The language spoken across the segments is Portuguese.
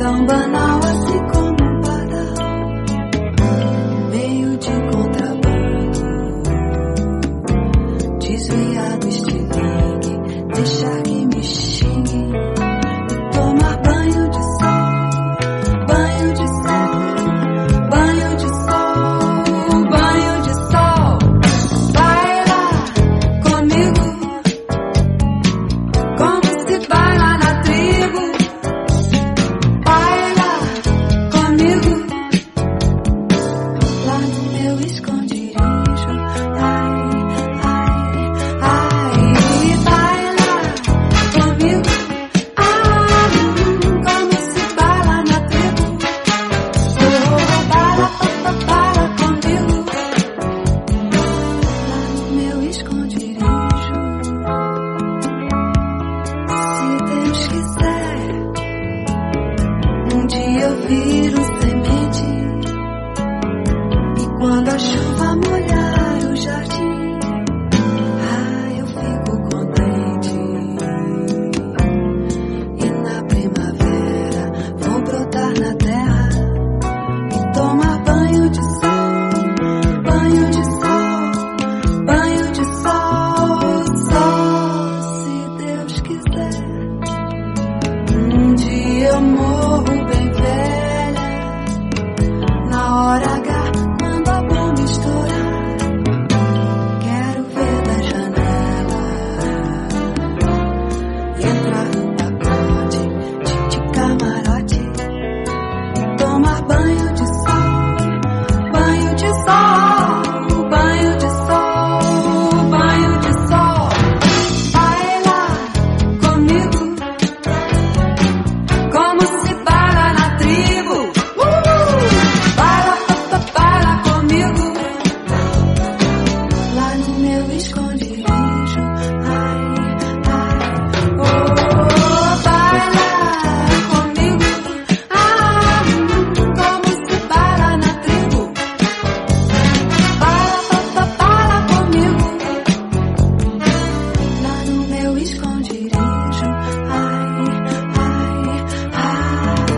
tão banal assim como um pardal, meio de contrabando, desviar do estilingue, deixar que me xingue e tomar banho de sol, banho de sol, banho de sol, banho de sol. Vai lá comigo, como se baila na tribo. Baila comigo, lá no meu esconderijo. Ai, ai, ai. Baila comigo, como se baila na tribo. Oh, baila, baila comigo, lá no meu esconderijo. Se Deus quiser, um dia eu viro semente, e quando a chuva molhar o jardim, eu fico contente. E na primavera vou brotar na terra e tomar banho de sol, banho de sol, banho de sol, sol. Se Deus quiser, um dia eu morro bem velha, na hora H, quando a bomba estourar. Quero ver da janela e entrar no pacote de camarote e tomar banho de sol, banho de sol, banho de sol, banho de sol. Vai lá comigo, como se baila na tribo. Baila, baila comigo, lá no meu esconderijo. Ai, ai, oh, baila comigo, como se baila na tribo. Baila, baila comigo, lá no meu esconderijo. Ai, ai, ai.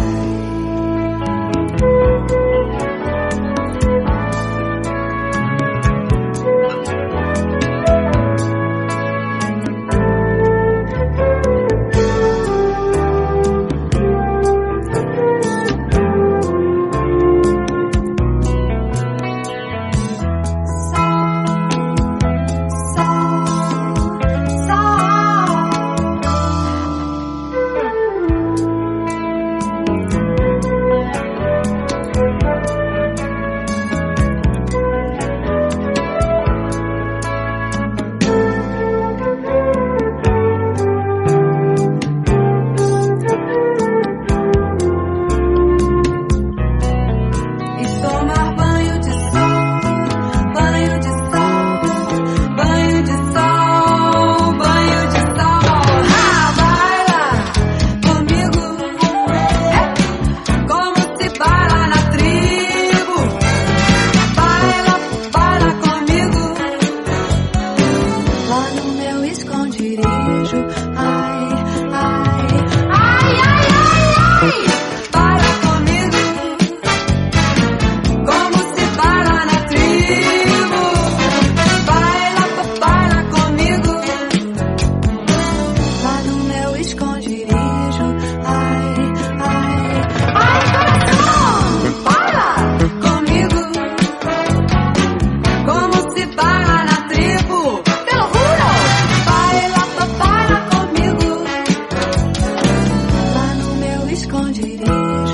E tomar banho de sol, banho de sol, banho de sol, banho de sol. Vai lá comigo, como se baila na tribo. Baila, baila comigo, lá no meu esconderijo. Ai, ai, ai, ai, ai, ai. Baila comigo, como se baila na tribo. Baila, baila comigo, lá no meu esconderijo. Ai, ai, ai, coração. Baila comigo, como se baila na tribo. Te lo juro. Baila, baila comigo, lá no meu esconderijo.